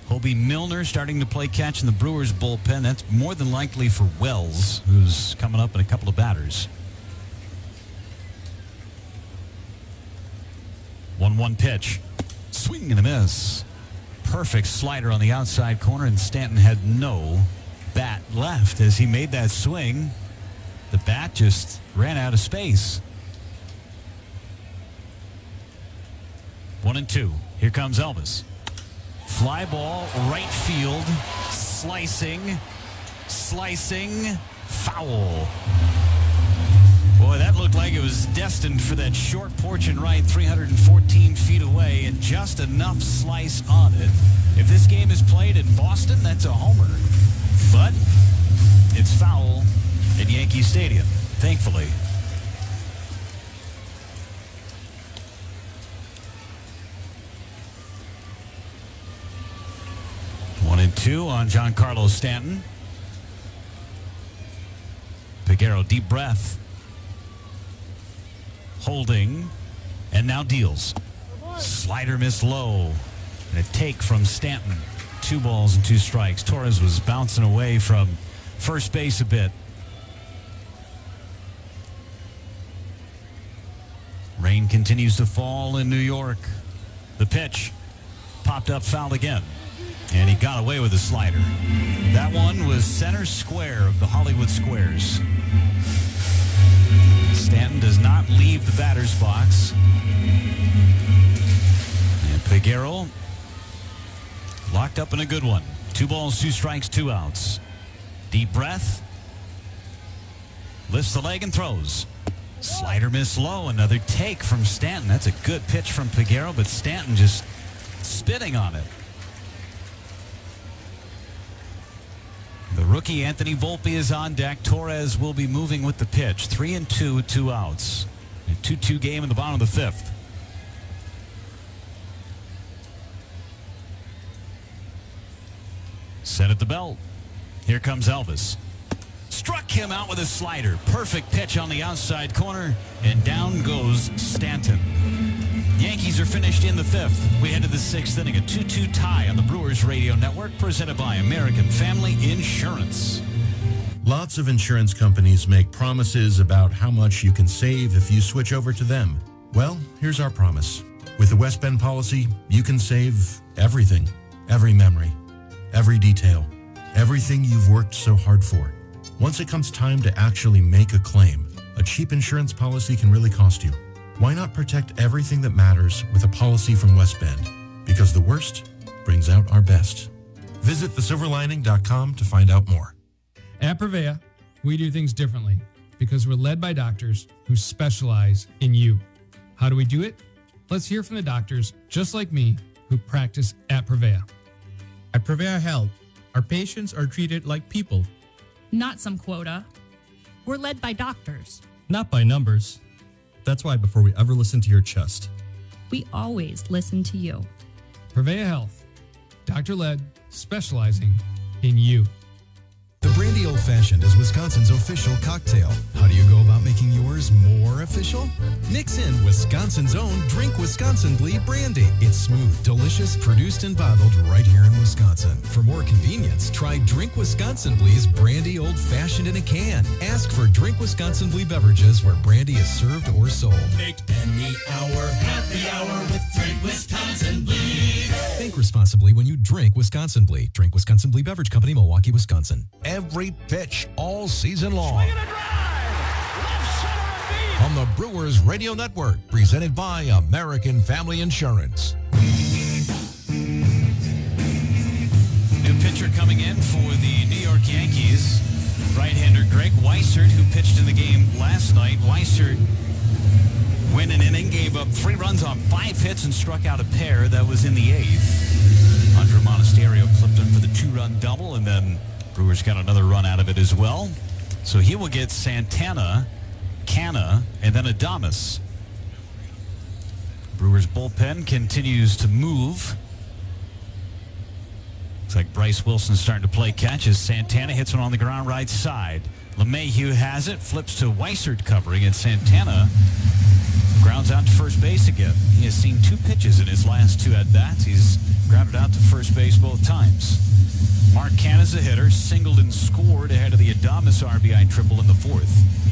Hobie Milner starting to play catch in the Brewers bullpen. That's more than likely for Wells, who's coming up in a couple of batters. 1-1 pitch. Swing and a miss. Perfect slider on the outside corner, and Stanton had no bat left as he made that swing. The bat just ran out of space. 1-2. Here comes Elvis. Fly ball, right field, slicing, foul. Boy, that looked like it was destined for that short porch and right 314 feet away, and just enough slice on it. If this game is played in Boston, that's a homer. But it's foul at Yankee Stadium, thankfully. One and two on Giancarlo Stanton. Peguero, deep breath. Holding, and now deals. Slider missed low. And a take from Stanton. 2 balls and 2 strikes. Torres was bouncing away from first base a bit. Rain continues to fall in New York. The pitch popped up, fouled again. And he got away with a slider. That one was center square of the Hollywood Squares. Stanton does not leave the batter's box. And Peguero locked up in a good one. 2 balls, 2 strikes, 2 outs. Deep breath. Lifts the leg and throws. Slider missed low. Another take from Stanton. That's a good pitch from Peguero, but Stanton just spitting on it. The rookie Anthony Volpe is on deck. Torres will be moving with the pitch. 3-2 with 2 outs. A 2-2 game in the bottom of the 5th. Set at the belt. Here comes Elvis. Struck him out with a slider. Perfect pitch on the outside corner. And down goes Stanton. Yankees are finished in the 5th. We head to the 6th inning. A 2-2 tie on the Brewers Radio Network, presented by American Family Insurance. Lots of insurance companies make promises about how much you can save if you switch over to them. Well, here's our promise. With the West Bend policy, you can save everything, every memory, every detail, everything you've worked so hard for. Once it comes time to actually make a claim, a cheap insurance policy can really cost you. Why not protect everything that matters with a policy from West Bend? Because the worst brings out our best. Visit thesilverlining.com to find out more. At Prevea, we do things differently because we're led by doctors who specialize in you. How do we do it? Let's hear from the doctors, just like me, who practice at Prevea. At Prevea Health, our patients are treated like people. Not some quota. We're led by doctors. Not by numbers. That's why before we ever listen to your chest, we always listen to you. Prevea Health, doctor-led, specializing in you. The Brandy Old Fashioned is Wisconsin's official cocktail. How do you go about making yours more official? Mix in Wisconsin's own Drink Wisconsin-Bly Brandy. It's smooth, delicious, produced and bottled right here in Wisconsin. For more convenience, try Drink Wisconsin-Bly's Brandy Old Fashioned in a can. Ask for Drink Wisconsin-Bly beverages where brandy is served or sold. Make any hour happy hour with Drink Wisconsin-Bly. Think responsibly when you drink Wisconsin-Bly. Drink Wisconsin-Bly Beverage Company, Milwaukee, Wisconsin. Every pitch all season long. On the Brewers Radio Network, presented by American Family Insurance. New pitcher coming in for the New York Yankees. Right-hander Greg Weissert, who pitched in the game last night. Weissert went an inning, gave up 3 runs on 5 hits and struck out a pair. That was in the 8th. Andre Monasterio clipped him for the 2-run double, and then Brewers got another run out of it as well. So he will get Santana, Canna, and then Adames. Brewers bullpen continues to move. Looks like Bryce Wilson starting to play catch as Santana hits one on the ground right side. LeMahieu has it, flips to Weissert covering, and Santana grounds out to first base again. He has seen 2 pitches in his last 2 at-bats. He's grounded out to first base both times. Mark Canha's a hitter, singled and scored ahead of the Adames RBI triple in the fourth.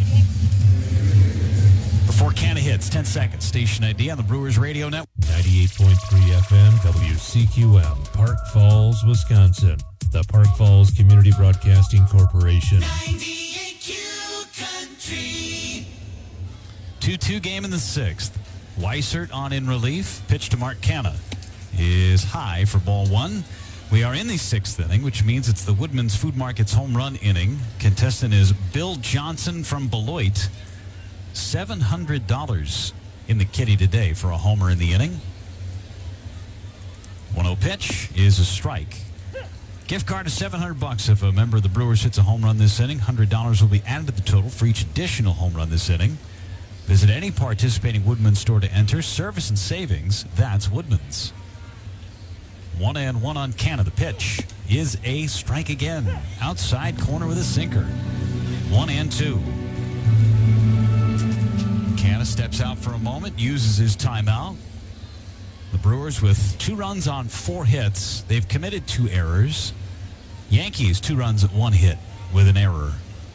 Before Canha hits, 10 seconds. Station ID on the Brewers Radio Network. 98.3 FM WCQM, Park Falls, Wisconsin. The Park Falls Community Broadcasting Corporation. 98Q Country. 2-2 game in the sixth. Weissert on in relief. Pitch to Mark Canha is high for ball one. We are in the sixth inning, which means it's the Woodman's Food Market's home run inning. Contestant is Bill Johnson from Beloit. $700 in the kitty today for a homer in the inning. 1-0 pitch is a strike. Gift card of $700 if a member of the Brewers hits a home run this inning. $100 will be added to the total for each additional home run this inning. Visit any participating Woodman's store to enter. Service and savings, that's Woodman's. 1-1 on Canha. The pitch is a strike again. Outside corner with a sinker. 1-2. Canha steps out for a moment, uses his timeout. The Brewers with 2 runs on 4 hits. They've committed 2 errors. Yankees 2 runs at 1 hit with an error.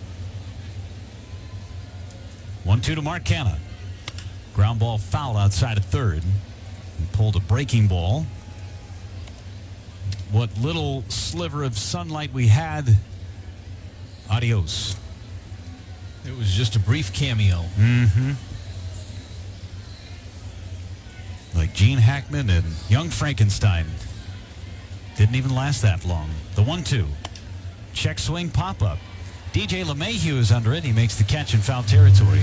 1-2 to Mark Canha. Ground ball foul outside of third. And pulled a breaking ball. What little sliver of sunlight we had, adios. It was just a brief cameo. Mm-hmm. Like Gene Hackman and Young Frankenstein. Didn't even last that long. The 1-2. Check swing pop-up. DJ LeMahieu is under it. He makes the catch in foul territory.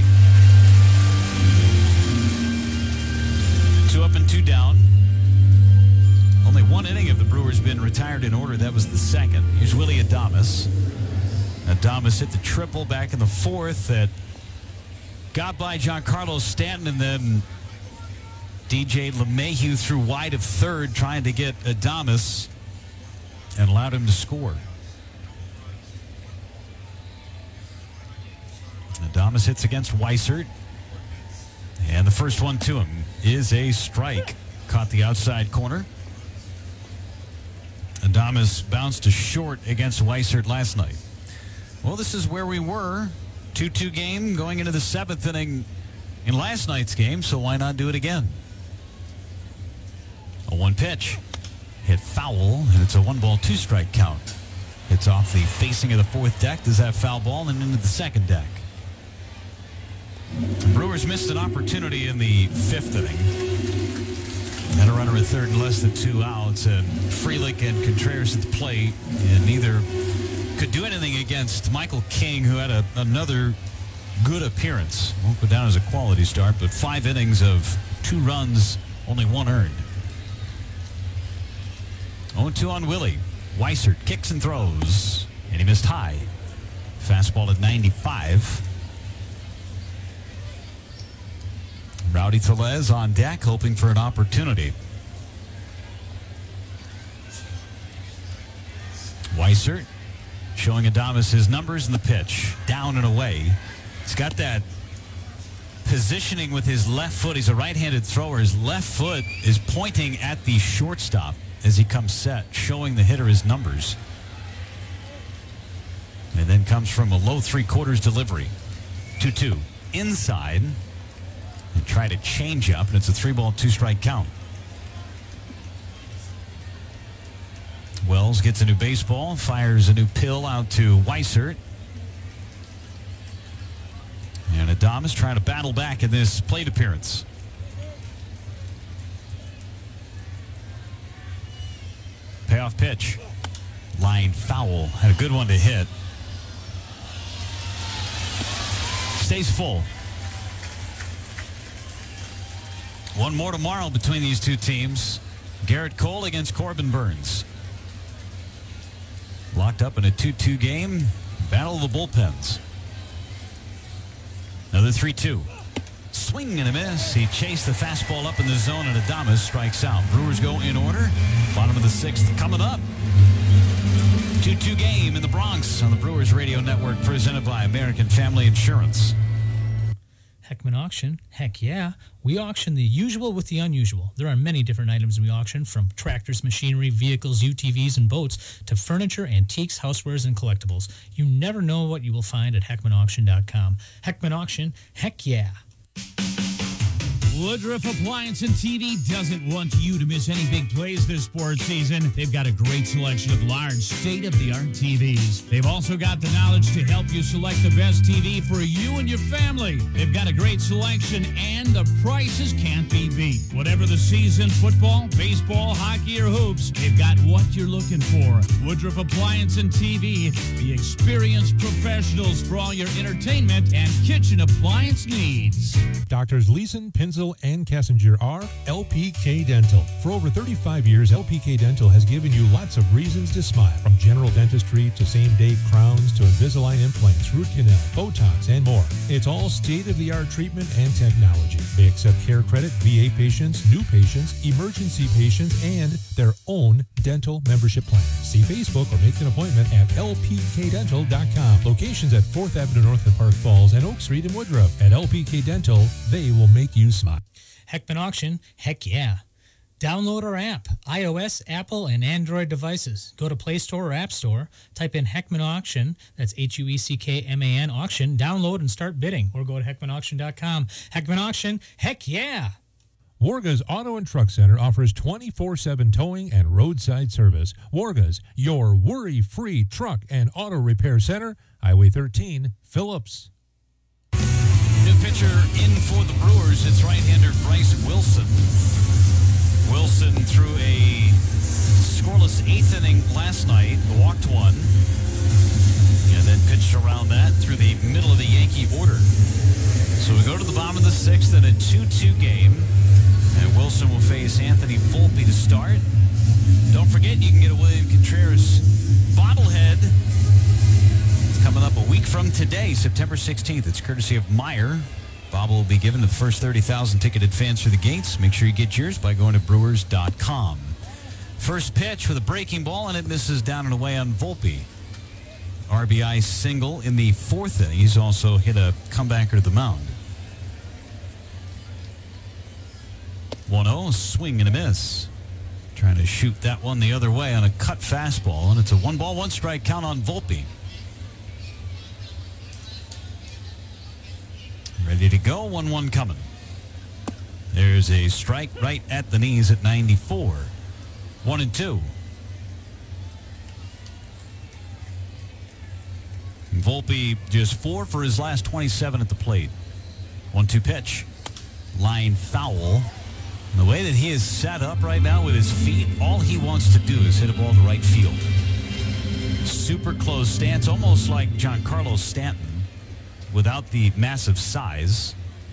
2 up and 2 down. Only 1 inning of the Brewers been retired in order. That was the second. Here's Willy Adames. Adames hit the triple back in the fourth that got by Giancarlo Stanton, and then DJ LeMahieu threw wide of third trying to get Adames and allowed him to score. Adames hits against Weissert, and the first one to him is a strike. Caught the outside corner. Adames bounced to short against Weissert last night. Well, this is where we were. 2-2 game going into the 7th inning in last night's game, so why not do it again? A 1 pitch. Hit foul, and it's a 1-2 strike count. It's off the facing of the 4th deck. Does that foul ball and into the 2nd deck? The Brewers missed an opportunity in the 5th inning. Had a runner at third and less than 2 outs, and Frelick and Contreras at the plate, and neither could do anything against Michael King, who had another good appearance. Won't go down as a quality start, but 5 innings of 2 runs, only 1 earned. 0-2 on Willie. Weissert kicks and throws, and he missed high. Fastball at 95. Rowdy Tellez on deck, hoping for an opportunity. Weissert showing Adames his numbers in the pitch. Down and away. He's got that positioning with his left foot. He's a right-handed thrower. His left foot is pointing at the shortstop as he comes set, showing the hitter his numbers. And then comes from a low 3/4 delivery. 2-2. Inside. And try to change up, and it's a 3-2 strike count. Wells gets a new baseball, fires a new pill out to Weissert. And Adames trying to battle back in this plate appearance. Payoff pitch. Line foul. Had a good one to hit. Stays full. One more tomorrow between these two teams. Garrett Cole against Corbin Burns. Locked up in a 2-2 game. Battle of the bullpens. Another 3-2. Swing and a miss. He chased the fastball up in the zone, and Adames strikes out. Brewers go in order. Bottom of the 6th coming up. 2-2 game in the Bronx on the Brewers Radio Network, presented by American Family Insurance. Heckman Auction, heck yeah. We auction the usual with the unusual. There are many different items we auction, from tractors, machinery, vehicles, UTVs, and boats, to furniture, antiques, housewares, and collectibles. You never know what you will find at HeckmanAuction.com. Heckman Auction, heck yeah. Woodruff Appliance and TV doesn't want you to miss any big plays this sports season. They've got a great selection of large, state-of-the-art TVs. They've also got the knowledge to help you select the best TV for you and your family. They've got a great selection, and the prices can't be beat. Whatever the season, football, baseball, hockey, or hoops, they've got what you're looking for. Woodruff Appliance and TV, the experienced professionals for all your entertainment and kitchen appliance needs. Doctors Leeson, Pinzel, and Kessinger are LPK Dental. For over 35 years, LPK Dental has given you lots of reasons to smile. From general dentistry to same-day crowns to Invisalign implants, root canal, Botox, and more. It's all state-of-the-art treatment and technology. They accept care credit, VA patients, new patients, emergency patients, and their own dental membership plan. See Facebook or make an appointment at lpkdental.com. Locations at 4th Avenue North in Park Falls and Oak Street in Woodruff. At LPK Dental, they will make you smile. Heckman Auction, heck yeah. Download our app, iOS, Apple, and Android devices. Go to Play Store or App Store, type in Heckman Auction, that's HUECKMAN Auction, download and start bidding, or go to HeckmanAuction.com. Heckman Auction, heck yeah. Warga's Auto and Truck Center offers 24/7 towing and roadside service. Warga's, your worry-free truck and auto repair center, Highway 13, Phillips. New pitcher in for the Brewers. It's right-hander Bryce Wilson. Wilson threw a scoreless 8th inning last night, walked one, and then pitched around that through the middle of the Yankee order. So we go to the bottom of the 6th in a 2-2 game, and Wilson will face Anthony Volpe to start. Don't forget, you can get a William Contreras bobblehead coming up a week from today, September 16th. It's courtesy of Meyer. Bob will be given to the first 30,000 ticketed fans through the gates. Make sure you get yours by going to Brewers.com. First pitch with a breaking ball, and it misses down and away on Volpe. RBI single in the 4th inning. He's also hit a comebacker to the mound. 1-0, swing and a miss. Trying to shoot that one the other way on a cut fastball, and it's a 1-ball, 1-strike count on Volpe. Ready to go, 1-1 coming. There's a strike right at the knees at 94. 1-2. Volpe just 4 for his last 27 at the plate. 1-2 pitch. Line foul. And the way that he is set up right now with his feet, all he wants to do is hit a ball to right field. Super close stance, almost like Giancarlo Stanton, without the massive size.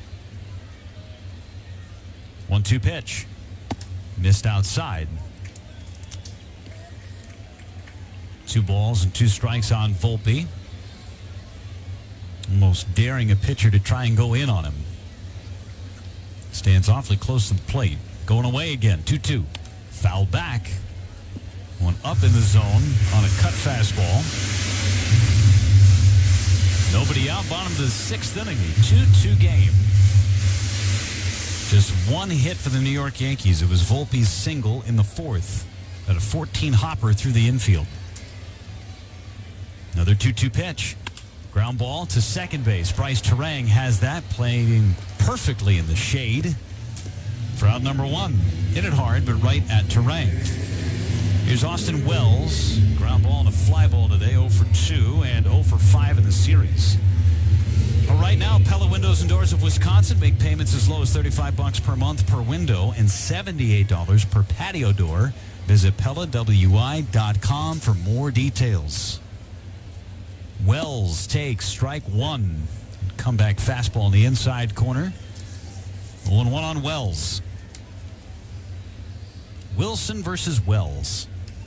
1-2 pitch. Missed outside. 2 balls and 2 strikes on Volpe. Almost daring a pitcher to try and go in on him. Stands awfully close to the plate. Going away again. 2-2. Foul back. One up in the zone on a cut fastball. Nobody out, bottom of the 6th inning, a 2-2 game. Just one hit for the New York Yankees. It was Volpe's single in the 4th. At a 14 hopper through the infield. Another 2-2 pitch. Ground ball to second base. Bryce Turang has that, playing perfectly in the shade. For out number 1. Hit it hard, but right at Turang. Here's Austin Wells. Ground ball and a fly ball today, 0 for 2 and 0 for 5 in the series. Well, right now, Pella Windows and Doors of Wisconsin make payments as low as $35 per month per window and $78 per patio door. Visit PellaWI.com for more details. Wells takes strike 1. Comeback fastball in the inside corner. 0-1 on Wells. Wilson versus Wells.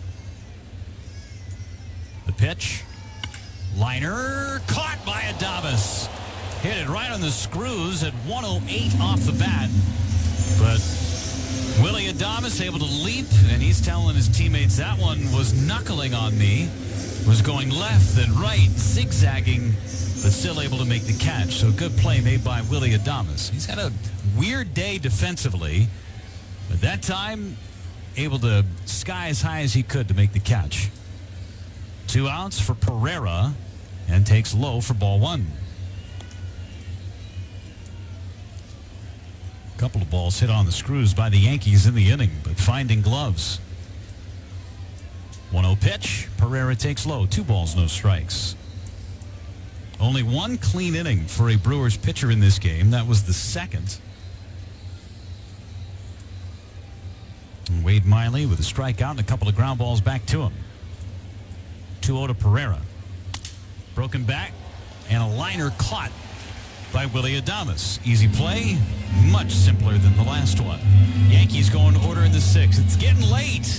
The pitch. Liner caught by Adames. Hit it right on the screws at 108 off the bat. But Willie Adames able to leap, and he's telling his teammates that one was knuckling on me. Was going left and right, zigzagging, but still able to make the catch. So good play made by Willie Adames. He's had a weird day defensively, but that time able to sky as high as he could to make the catch. 2 outs for Pereira, and takes low for ball 1. A couple of balls hit on the screws by the Yankees in the inning, but finding gloves. 1-0 pitch. Pereira takes low. 2 balls, no strikes. Only one clean inning for a Brewers pitcher in this game. That was the second. And Wade Miley with a strikeout and a couple of ground balls back to him. 2-0 to Pereira. Broken back and a liner caught by Willie Adames. Easy play, much simpler than the last one. Yankees going order in the 6th. It's getting late.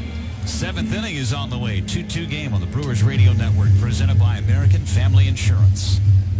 7th inning is on the way. 2-2 game on the Brewers Radio Network, presented by American Family Insurance.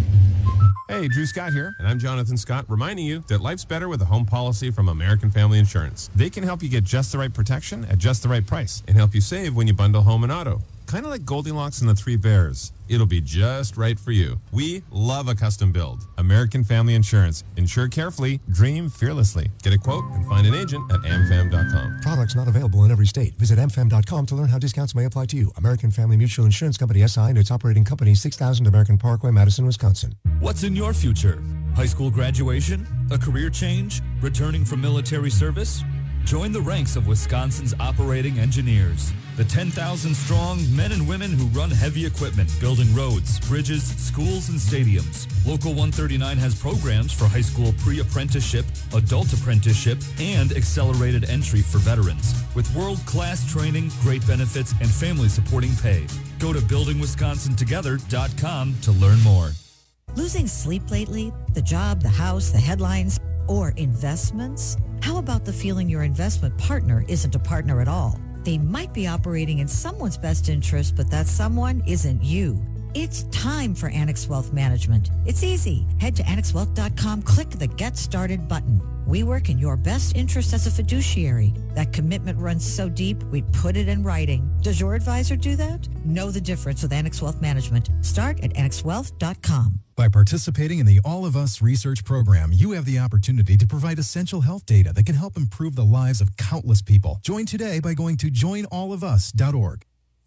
Hey, Drew Scott here, and I'm Jonathan Scott, reminding you that life's better with a home policy from American Family Insurance. They can help you get just the right protection at just the right price and help you save when you bundle home and auto. Kind of like Goldilocks and the Three Bears. It'll be just right for you. We love a custom build. American Family Insurance. Insure carefully, dream fearlessly. Get a quote and find an agent at amfam.com. Products not available in every state. Visit amfam.com to learn how discounts may apply to you. American Family Mutual Insurance Company, SI, and its operating company, 6000 American Parkway, Madison, Wisconsin. What's in your future? High school graduation? A career change? Returning from military service? Join the ranks of Wisconsin's operating engineers. The 10,000-strong men and women who run heavy equipment, building roads, bridges, schools, and stadiums. Local 139 has programs for high school pre-apprenticeship, adult apprenticeship, and accelerated entry for veterans. With world-class training, great benefits, and family-supporting pay. Go to buildingwisconsintogether.com to learn more. Losing sleep lately? The job, the house, the headlines, or investments? How about the feeling your investment partner isn't a partner at all? They might be operating in someone's best interest, but that someone isn't you. It's time for Annex Wealth Management. It's easy. Head to annexwealth.com, click the Get Started button. We work in your best interest as a fiduciary. That commitment runs so deep, we'd put it in writing. Does your advisor do that? Know the difference with Annex Wealth Management. Start at annexwealth.com. By participating in the All of Us research program, you have the opportunity to provide essential health data that can help improve the lives of countless people. Join today by going to joinallofus.org.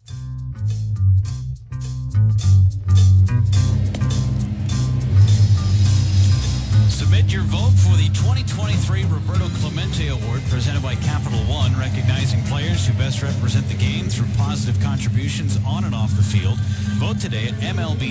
Submit your vote for the 2023 Roberto Clemente Award presented by Capital One, recognizing players who best represent the game through positive contributions on and off the field. Vote today at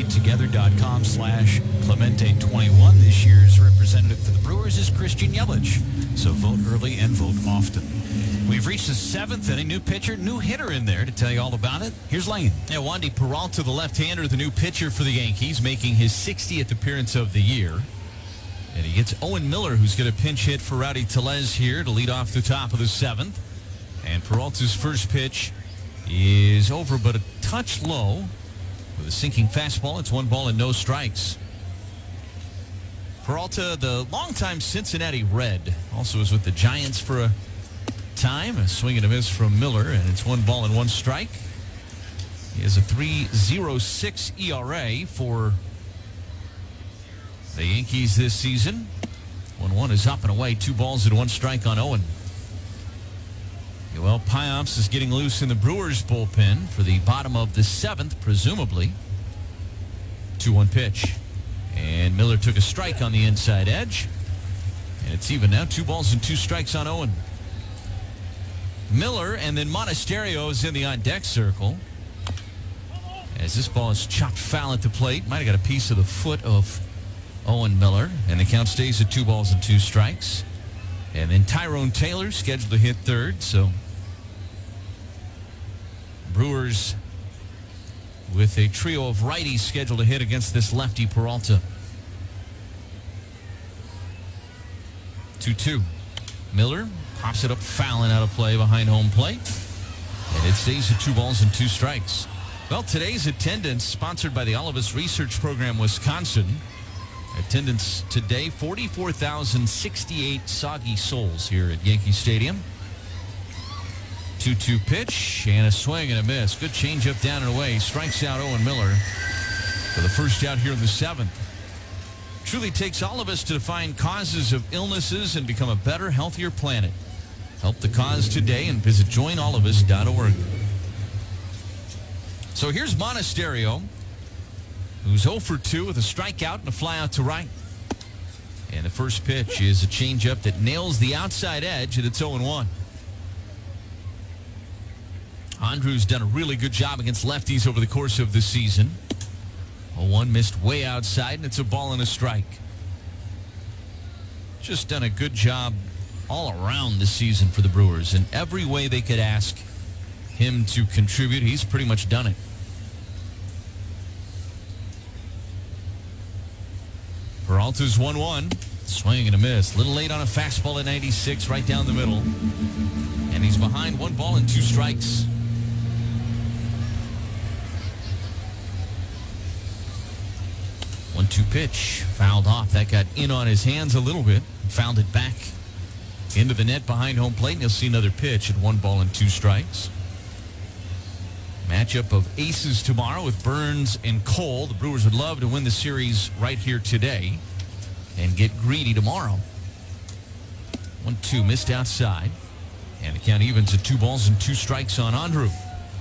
MLBtogether.com/Clemente21. This year's representative for the Brewers is Christian Yelich. So vote early and vote often. We've reached the 7th inning. New pitcher, new hitter in there to tell you all about it. Here's Lane. Yeah, Wandy Peralta, the left-hander, the new pitcher for the Yankees, making his 60th appearance of the year. And he gets Owen Miller, who's going to pinch hit for Rowdy Tellez here to lead off the top of the 7th. And Peralta's first pitch is over, but a touch low. With a sinking fastball, it's 1 ball and no strikes. Peralta, the longtime Cincinnati Red, also was with the Giants for a time. A swing and a miss from Miller, and it's 1 ball and 1 strike. He has a 3.06 ERA for the Yankees this season. 1-1 is up and away. 2 balls and 1 strike on Owen. Yoel Payamps is getting loose in the Brewers bullpen for the bottom of the 7th, presumably. 2-1 pitch. And Miller took a strike on the inside edge. And it's even now. 2 balls and 2 strikes on Owen. Miller and then Monasterio is in the on-deck circle. As this ball is chopped foul at the plate. Might have got a piece of the foot of Owen Miller, and the count stays at 2 balls and 2 strikes. And then Tyrone Taylor scheduled to hit third, so Brewers with a trio of righties scheduled to hit against this lefty Peralta. 2-2. Miller pops it up foul and out of play behind home plate, and it stays at 2 balls and 2 strikes. Well, today's attendance, sponsored by the All of Us Research Program Wisconsin, Attendance today, 44,068 soggy souls here at Yankee Stadium. 2-2 pitch and a swing and a miss. Good changeup down and away. Strikes out Owen Miller for the first out here in the 7th. Truly takes all of us to find causes of illnesses and become a better, healthier planet. Help the cause today and visit joinallofus.org. So here's Monasterio, who's 0 for 2 with a strikeout and a fly out to right. And the first pitch is a changeup that nails the outside edge, and it's 0-1. Andrew's done a really good job against lefties over the course of the season. 0-1 missed way outside, and it's a ball and a strike. Just done a good job all around this season for the Brewers. In every way they could ask him to contribute, he's pretty much done it. Peralta's 1-1. Swing and a miss. Little late on a fastball at 96, right down the middle. And he's behind 1 ball and 2 strikes. One-two pitch. Fouled off. That got in on his hands a little bit. Fouled it back into the net behind home plate. And you'll see another pitch at 1 ball and 2 strikes. Matchup of aces tomorrow with Burns and Cole. The Brewers would love to win the series right here today and get greedy tomorrow. 1-2 missed outside. And the count evens at 2 balls and 2 strikes on Andrew.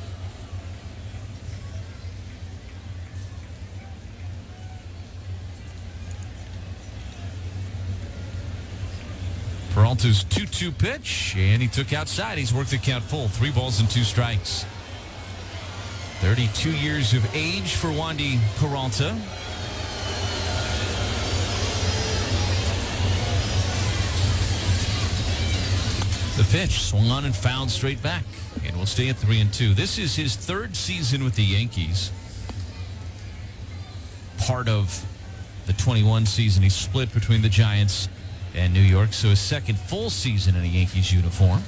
Peralta's 2-2 pitch, and he took outside. He's worked the count full. 3 balls and 2 strikes. 32 years of age for Wandy Peralta. The pitch swung on and fouled straight back, and will stay at 3-2. This is his 3rd season with the Yankees. Part of the 21 season, he split between the Giants and New York, so his 2nd full season in a Yankees uniform.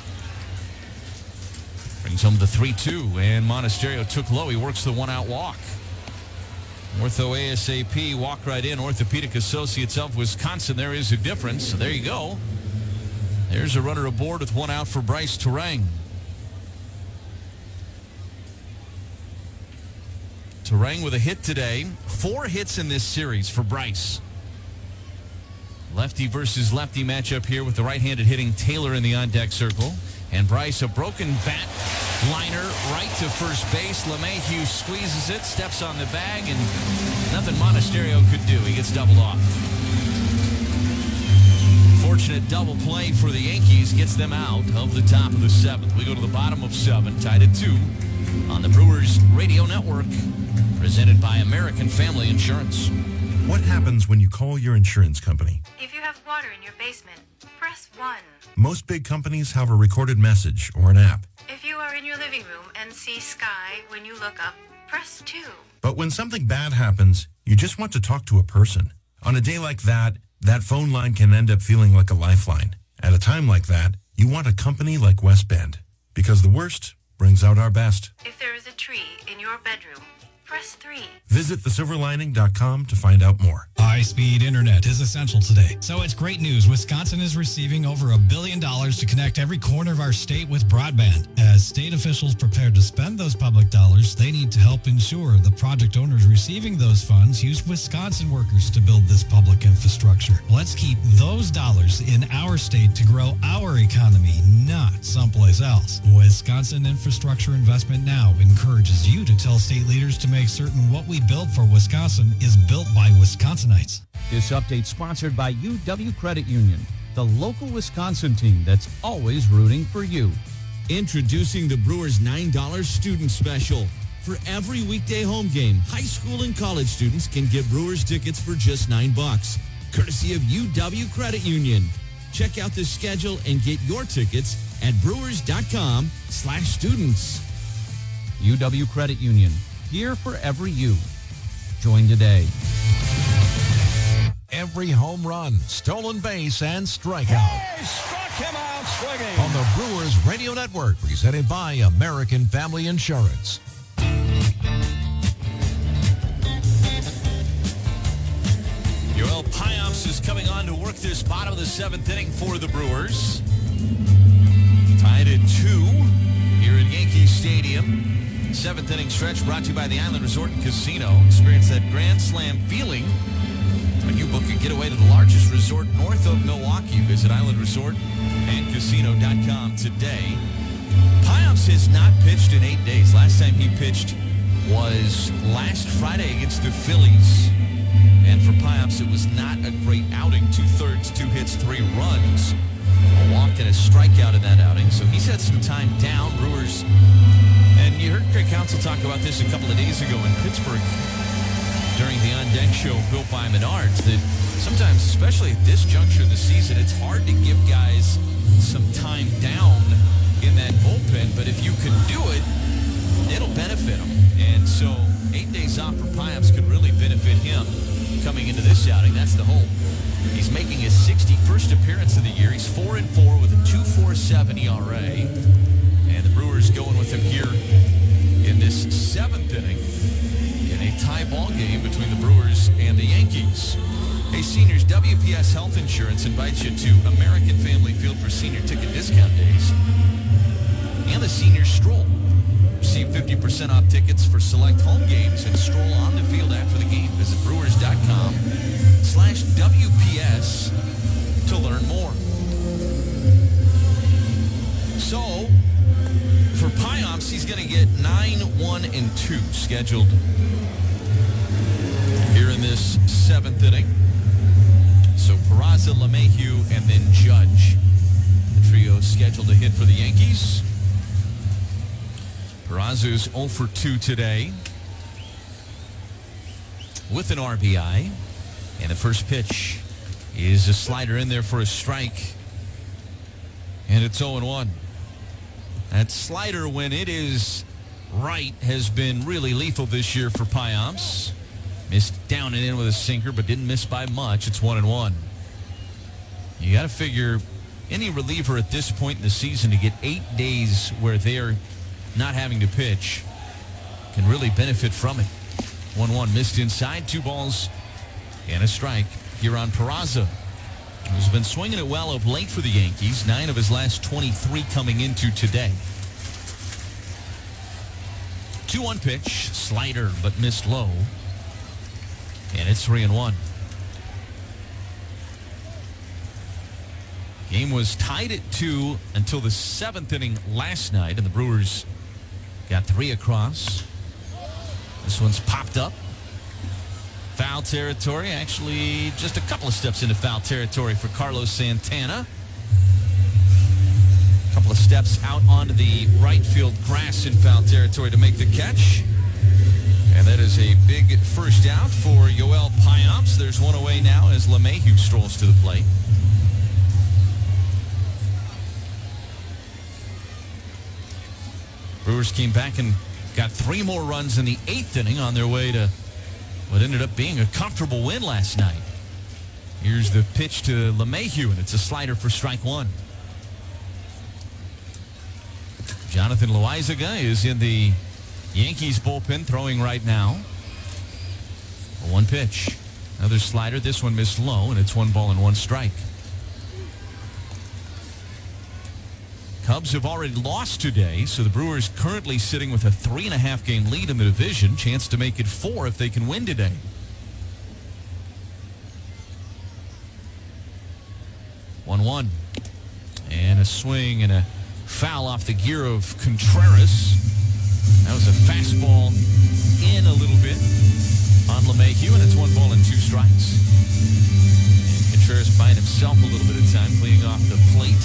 Brings home the 3-2, and Monasterio took low. He works the 1-out walk. Ortho ASAP, walk right in. Orthopedic Associates of Wisconsin. There is a difference. So there you go. There's a runner aboard with 1 out for Bryce Turang. Turang with a hit today. 4 hits in this series for Bryce. Lefty versus lefty matchup here with the right-handed hitting Taylor in the on-deck circle. And Bryce, a broken bat liner right to first base. LeMahieu squeezes it, steps on the bag, and nothing Monasterio could do. He gets doubled off. Fortunate double play for the Yankees gets them out of the top of the 7th. We go to the bottom of 7, tied at 2 on the Brewers Radio Network, presented by American Family Insurance. What happens when you call your insurance company? If you have water in your basement, press 1. Most big companies have a recorded message or an app. If you are in your living room and see sky when you look up, press 2. But when something bad happens, you just want to talk to a person. On a day like that, that phone line can end up feeling like a lifeline. At a time like that, you want a company like West Bend, because the worst brings out our best. If there is a tree in your bedroom, press 3. Visit thesilverlining.com to find out more. High-speed internet is essential today. So it's great news. Wisconsin is receiving over $1 billion to connect every corner of our state with broadband. As state officials prepare to spend those public dollars, they need to help ensure the project owners receiving those funds use Wisconsin workers to build this public infrastructure. Let's keep those dollars in our state to grow our economy, not someplace else. Wisconsin Infrastructure Investment Now encourages you to tell state leaders to make certain what we build for Wisconsin is built by Wisconsinites. This update sponsored by UW Credit Union, the local Wisconsin team that's always rooting for you. Introducing the Brewers $9 student special. For every weekday home game, high school and college students can get Brewers tickets for just $9, courtesy of UW Credit Union. Check out the schedule and get your tickets at brewers.com/students. UW Credit Union, here for every you. Join today. Every home run, stolen base, and strikeout. Hey, struck him out swinging. On the Brewers Radio Network, presented by American Family Insurance. Payamps is coming on to work this bottom of the 7th inning for the Brewers. Tied at 2 here at Yankee Stadium. 7th inning stretch brought to you by the Island Resort and Casino. Experience that Grand Slam feeling when you book a getaway to the largest resort north of Milwaukee. Visit islandresortandcasino.com today. Payamps has not pitched in 8 days. Last time he pitched was last Friday against the Phillies. And for Payamps, it was not a great outing. 2/3, 2 hits, 3 runs. A walk and a strikeout in that outing. So he's had some time down. Brewers. And you heard Craig Counsell talk about this a couple of days ago in Pittsburgh during the On Deck show built by Menards, that sometimes, especially at this juncture of the season, it's hard to give guys some time down in that bullpen. But if you can do it, it'll benefit them. And so 8 days off for Payamps could really benefit him coming into this outing. That's the hope. He's making his 61st appearance of the year. He's 4-4 with a 2.47 ERA. And the Brewers going with him here in this 7th inning in a tie ball game between the Brewers and the Yankees. Hey, seniors, WPS Health Insurance invites you to American Family Field for senior ticket discount days and the Senior Stroll. Receive 50% off tickets for select home games and stroll on the field after the game. Visit brewers.com/WPS to learn more. So, for Payamps, he's going to get 9, 1, and 2 scheduled here in this 7th inning. So Peraza, LeMahieu, and then Judge. The trio scheduled to hit for the Yankees. Peraza's 0 for 2 today with an RBI. And the first pitch is a slider in there for a strike. And it's 0-1. That slider, when it is right, has been really lethal this year for Payamps. Missed down and in with a sinker, but didn't miss by much. It's 1-1. You got to figure any reliever at this point in the season to get 8 days where they're not having to pitch can really benefit from it. 1-1 missed inside, 2 balls and a strike here on Peraza, who's been swinging it well of late for the Yankees. 9 of his last 23 coming into today. 2-1 pitch, slider, but missed low. And it's 3-1. Game was tied at 2 until the 7th inning last night, and the Brewers got 3 across. This one's popped up. Foul territory, actually just a couple of steps into foul territory for Carlos Santana. A couple of steps out onto the right field grass in foul territory to make the catch. And that is a big first out for Yoel Payamps. There's one away now as LeMahieu strolls to the plate. Brewers came back and got 3 more runs in the 8th inning on their way to what ended up being a comfortable win last night. Here's the pitch to LeMahieu, and it's a slider for strike 1. Jonathan Loaizaga is in the Yankees bullpen throwing right now. A 1 pitch. Another slider. This one missed low, and it's 1 ball and 1 strike. Cubs have already lost today, so the Brewers currently sitting with a 3.5 game lead in the division. Chance to make it 4 if they can win today. One, and a swing and a foul off the gear of Contreras. That was a fastball in a little bit on LeMahieu, and it's 1 ball and 2 strikes. And Contreras buying himself a little bit of time, cleaning off the plate.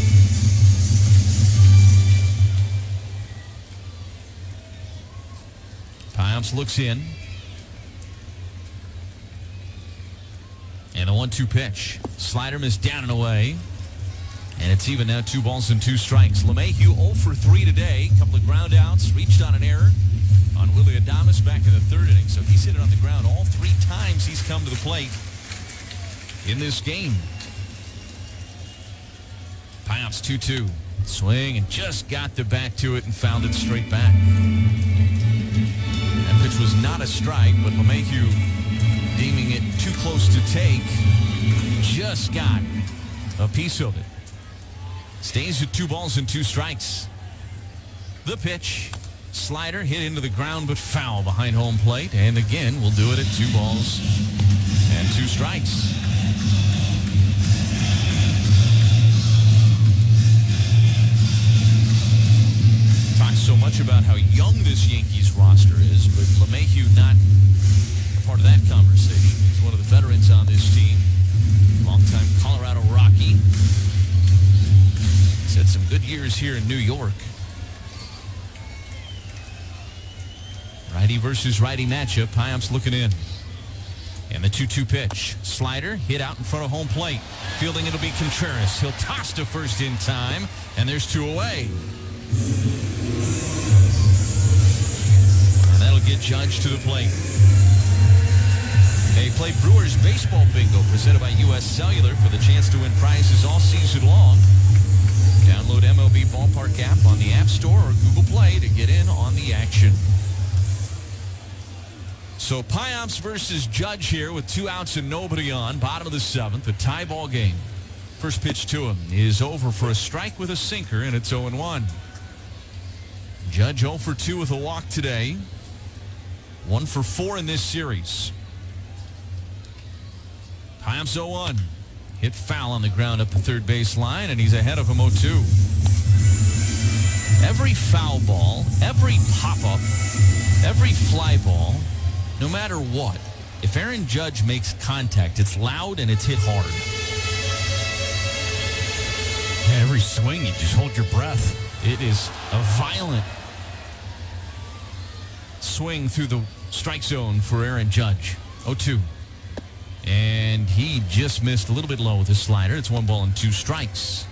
Payamps looks in. And a 1-2 pitch. Slider missed down and away. And it's even now 2 balls and 2 strikes. LeMahieu 0 for 3 today. A couple of ground outs. Reached on an error on Willy Adames back in the 3rd inning. So he's hit it on the ground all 3 times he's come to the plate in this game. Payamps 2-2. Swing and just got the back to it and found it straight back. That pitch was not a strike, but LeMahieu deeming it too close to take. Just got a piece of it. Stays with 2 balls and 2 strikes. The pitch. Slider hit into the ground, but foul behind home plate. And again, we'll do it at 2 balls and 2 strikes. Talk so much about how young this Yankees roster is, but LeMahieu not a part of that conversation. He's one of the veterans on this team. Longtime Colorado Rocky. He's had some good years here in New York. Righty versus righty matchup. Payamps looking in. And the 2-2 pitch. Slider hit out in front of home plate. Fielding it'll be Contreras. He'll toss to first in time. And there's 2 away. And that'll get Judge to the plate. They play Brewers Baseball Bingo presented by U.S. Cellular for the chance to win prizes all season long. Download MLB Ballpark app on the App Store or Google Play to get in on the action. So Payamps versus Judge here with 2 outs and nobody on. Bottom of the 7th, a tie ball game. First pitch to him is over for a strike with a sinker, and it's 0-1. Judge 0 for 2 with a walk today. 1 for 4 in this series. Payamps 0-1. Hit foul on the ground up the third base line, and he's ahead of him 0-2. Every foul ball, every pop-up, every fly ball, no matter what, if Aaron Judge makes contact, it's loud and it's hit hard. Yeah, every swing, you just hold your breath. It is a violent swing through the strike zone for Aaron Judge. 0-2. And he just missed a little bit low with his slider. It's 1 ball and 2 strikes.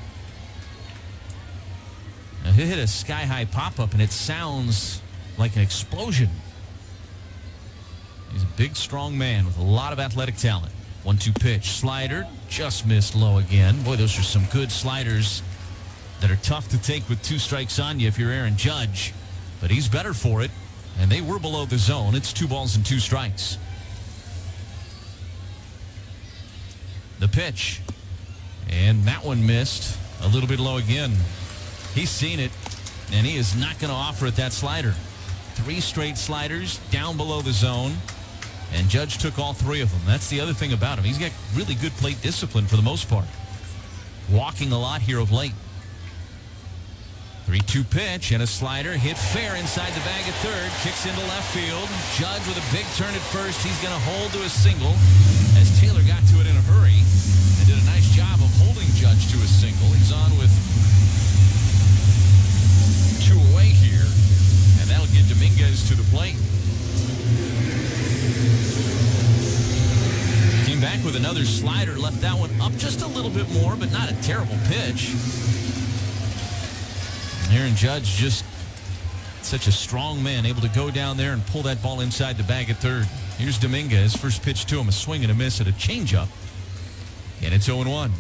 Now he hit a sky-high pop-up, and it sounds like an explosion. He's a big, strong man with a lot of athletic talent. 1-2 pitch. Slider just missed low again. Boy, those are some good sliders that are tough to take with 2 strikes on you if you're Aaron Judge. But he's better for it, and they were below the zone. It's 2 balls and 2 strikes. The pitch. And that one missed. A little bit low again. He's seen it, and he is not going to offer it that slider. 3 straight sliders down below the zone, and Judge took all 3 of them. That's the other thing about him. He's got really good plate discipline for the most part. Walking a lot here of late. 3-2 pitch and a slider hit fair inside the bag at third. Kicks into left field. Judge with a big turn at first. He's going to hold to a single as Taylor got to it in a hurry and did a nice job of holding Judge to a single. He's on with 2 away here, and that'll get Dominguez to the plate. Came back with another slider, left that one up just a little bit more, but not a terrible pitch. And Aaron Judge, just such a strong man, able to go down there and pull that ball inside the bag at third. Here's Dominguez, first pitch to him, a swing and a miss at a changeup, and it's 0-1.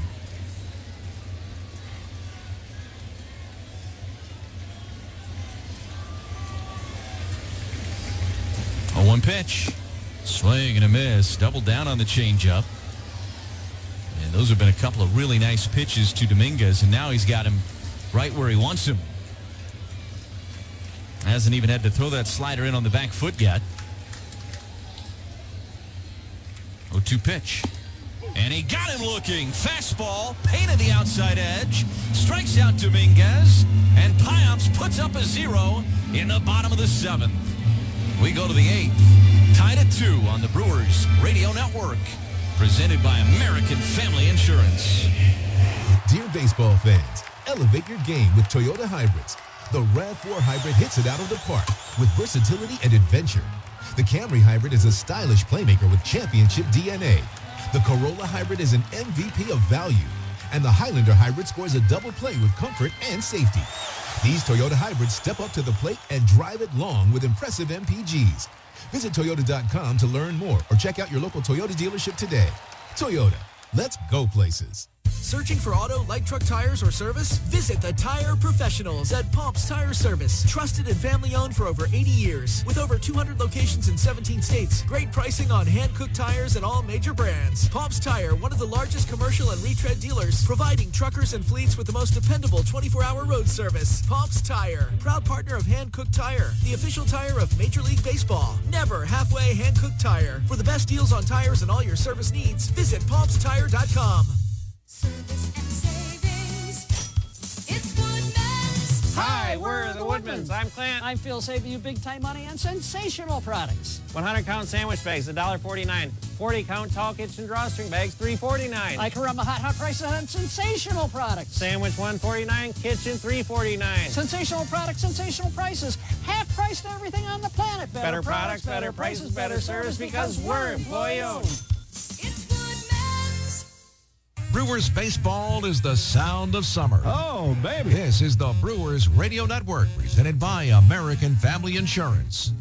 A 1 pitch. Swing and a miss. Double down on the changeup. And those have been a couple of really nice pitches to Dominguez, and now he's got him right where he wants him. Hasn't even had to throw that slider in on the back foot yet. 0-2 pitch. And he got him looking. Fastball, painted the outside edge. Strikes out Dominguez. And Payamps puts up a 0 in the bottom of the 7th. We go to the 8th. Tied at 2 on the Brewers Radio Network. Presented by American Family Insurance. Dear baseball fans, elevate your game with Toyota Hybrids. The RAV4 Hybrid hits it out of the park with versatility and adventure. The Camry Hybrid is a stylish playmaker with championship DNA. The Corolla Hybrid is an MVP of value. And the Highlander Hybrid scores a double play with comfort and safety. These Toyota Hybrids step up to the plate and drive it long with impressive MPGs. Visit Toyota.com to learn more or check out your local Toyota dealership today. Toyota, let's go places. Searching for auto, light truck tires, or service? Visit the Tire Professionals at Pops Tire Service. Trusted and family-owned for over 80 years. With over 200 locations in 17 states. Great pricing on hand-cooked tires and all major brands. Pops Tire, one of the largest commercial and retread dealers, providing truckers and fleets with the most dependable 24-hour road service. Pops Tire, proud partner of Hand Cooked Tire, the official tire of Major League Baseball. Never halfway Hand Cooked Tire. For the best deals on tires and all your service needs, visit PopsTire.com. Hi, we're the Woodmans. I'm Clint. I'm Phil, saving you big time money on sensational products. 100-count sandwich bags, $1.49. 40-count tall kitchen drawstring bags, $3.49. Ikarama hot prices on sensational products. Sandwich, $1.49. Kitchen, $3.49. Sensational products, sensational prices. Half price to everything on the planet. Better products, better prices, better service because we're employee-owned. Brewers baseball is the sound of summer. Oh, baby. This is the Brewers Radio Network, presented by American Family Insurance.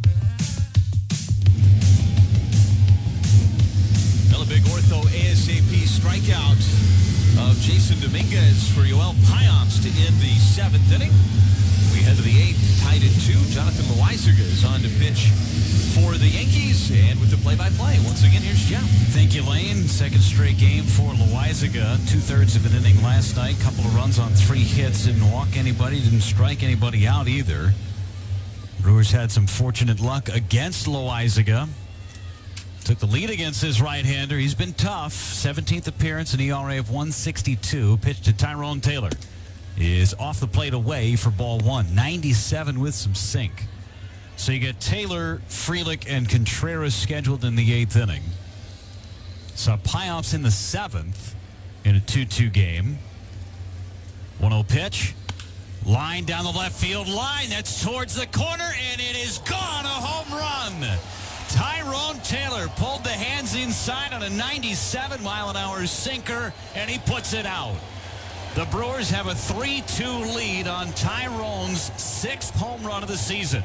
Another big ortho ASAP strikeout of Jason Dominguez for Yoel Payamps to end the 7th inning. We head to the 8th, tied at 2. Jonathan Loaisiga is on to pitch for the Yankees, and with the play-by-play, once again, here's Jeff. Thank you, Lane. Second straight game for Loaisiga. 2/3 of an inning last night. Couple of runs on 3 hits. Didn't walk anybody. Didn't strike anybody out either. Brewers had some fortunate luck against Loaisiga. Took the lead against his right-hander. He's been tough. 17th appearance, an ERA of 162. Pitch to Tyrone Taylor is off the plate away for ball 1. 97 with some sink. So you get Taylor, Frelick, and Contreras scheduled in the 8th inning. So Payamps in the 7th in a 2-2 game. 1-0 pitch. Line down the left field line. That's towards the corner, and it is gone. A home run. Tyrone Taylor pulled the hands inside on a 97-mile-an-hour sinker, and he puts it out. The Brewers have a 3-2 lead on Tyrone's 6th home run of the season.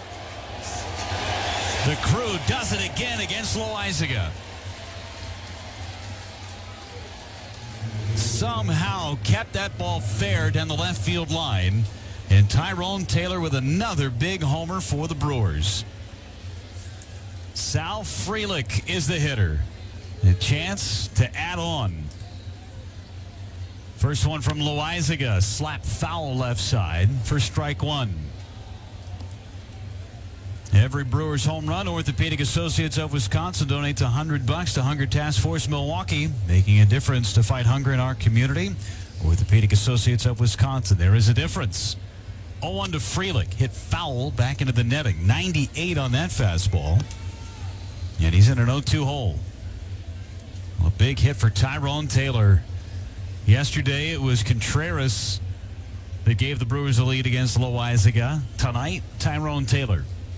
The Crew does it again against Loaisiga. Somehow kept that ball fair down the left field line. And Tyrone Taylor with another big homer for the Brewers. Sal Frelick is the hitter. A chance to add on. First one from Loaisiga. Slap foul left side for strike 1. Every Brewers home run, Orthopedic Associates of Wisconsin donates $100 to Hunger Task Force Milwaukee, making a difference to fight hunger in our community. Orthopedic Associates of Wisconsin, there is a difference. 0-1 to Frelick, hit foul back into the netting. 98 on that fastball. And he's in an 0-2 hole. A big hit for Tyrone Taylor. Yesterday, it was Contreras that gave the Brewers a lead against Loaisiga. Tonight, Tyrone Taylor.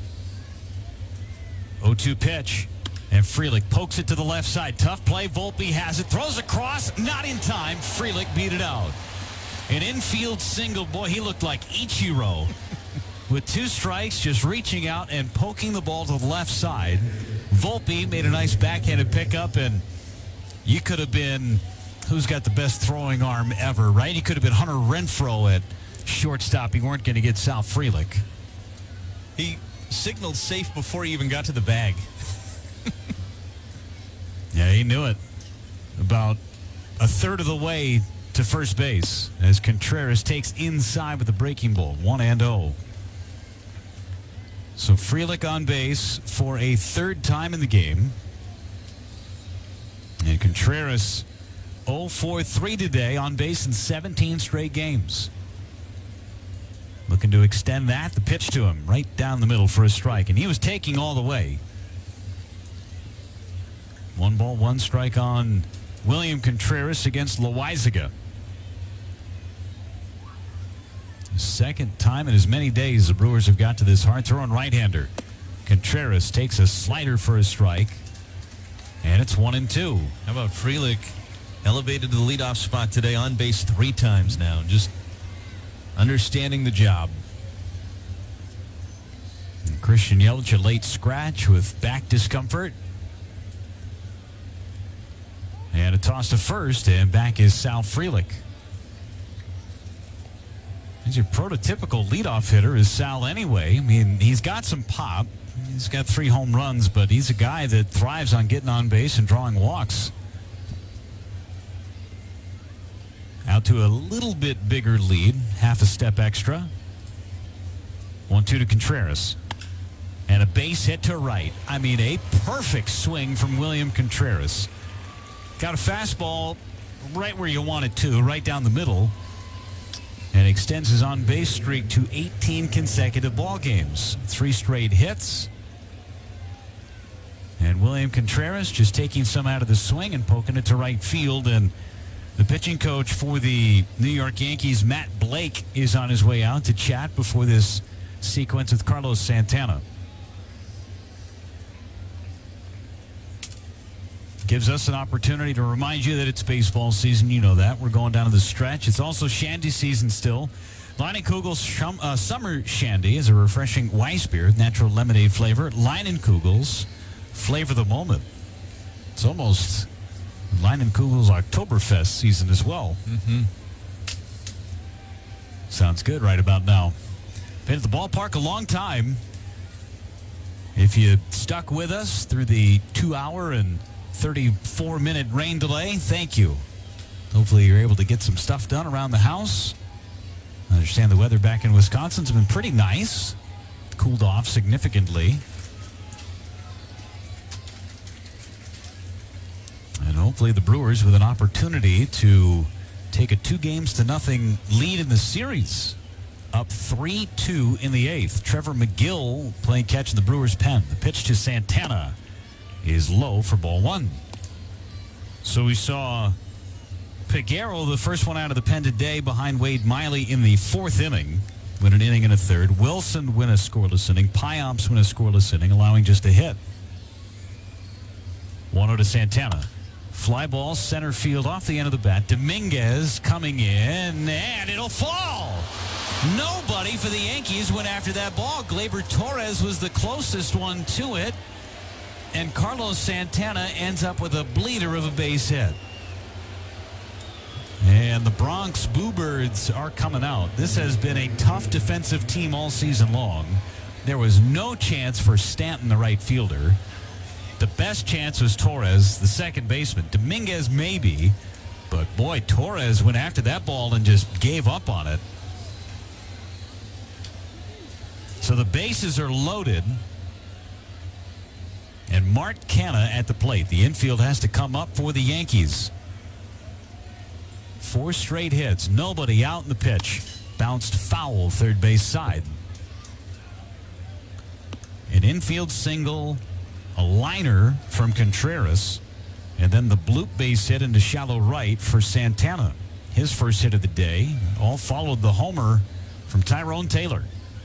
0-2 pitch, and Frelick pokes it to the left side. Tough play. Volpe has it. Throws across. Not in time. Frelick beat it out. An infield single. Boy, he looked like Ichiro. With 2 strikes, just reaching out and poking the ball to the left side. Volpe made a nice backhanded pickup, and you could have been, who's got the best throwing arm ever, right? You could have been Hunter Renfroe at shortstop. You weren't going to get Sal Frelick. He signaled safe before he even got to the bag. Yeah, he knew it. About a third of the way to first base as Contreras takes inside with the breaking ball. 1-0. So Frelick on base for a 3rd time in the game. And Contreras 0-for-3 today, on base in 17 straight games. Looking to extend that. The pitch to him right down the middle for a strike. And he was taking all the way. 1 ball, 1 strike on William Contreras against Loaisiga. Second time in as many days the Brewers have got to this hard-throwing right-hander. Contreras takes a slider for a strike. And it's 1-2. How about Frelick? Elevated to the leadoff spot today, on base 3 times now. Just understanding the job. And Christian Yelich, a late scratch with back discomfort. And a toss to first, and back is Sal Frelick. He's your prototypical leadoff hitter, is Sal anyway. I mean, he's got some pop. He's got 3 home runs, but he's a guy that thrives on getting on base and drawing walks. Out to a little bit bigger lead, half a step extra. 1-2 to Contreras. And a base hit to right. I mean, a perfect swing from William Contreras. Got a fastball right where you want it to, right down the middle. And extends his on-base streak to 18 consecutive ball games. 3 straight hits. And William Contreras just taking some out of the swing and poking it to right field. And the pitching coach for the New York Yankees, Matt Blake, is on his way out to chat before this sequence with Carlos Santana. Gives us an opportunity to remind you that it's baseball season. You know that. We're going down to the stretch. It's also shandy season still. Leinenkugel's Summer Shandy is a refreshing Weiss beer with natural lemonade flavor. Leinenkugel's flavor the moment. It's almost Leinenkugel's Oktoberfest season as well. Mm-hmm. Sounds good right about now. Been at the ballpark a long time. If you stuck with us through the 2-hour and 34-minute rain delay, thank you. Hopefully you're able to get some stuff done around the house. I understand the weather back in Wisconsin's been pretty nice. Cooled off significantly. And hopefully the Brewers with an opportunity to take a 2-0 lead in the series. Up 3-2 in the 8th. Trevor McGill playing catch in the Brewers' pen. The pitch to Santana is low for ball 1. So we saw Peguero, the first one out of the pen today, behind Wade Miley in the 4th inning. Win an inning and a third. Wilson win a scoreless inning. Payamps win a scoreless inning, allowing just a hit. 1-0 to Santana. Fly ball center field off the end of the bat. Dominguez coming in, and it'll fall. Nobody for the Yankees went after that ball. Gleyber Torres was the closest one to it. And Carlos Santana ends up with a bleeder of a base hit. And the Bronx Bluebirds are coming out. This has been a tough defensive team all season long. There was no chance for Stanton, the right fielder. The best chance was Torres, the second baseman. Dominguez maybe, but boy, Torres went after that ball and just gave up on it. So the bases are loaded. And Mart Canha at the plate. The infield has to come up for the Yankees. 4 straight hits. Nobody out in the pitch. Bounced foul third base side. An infield single. A liner from Contreras. And then the bloop base hit into shallow right for Santana. His first hit of the day. All followed the homer from Tyrone Taylor.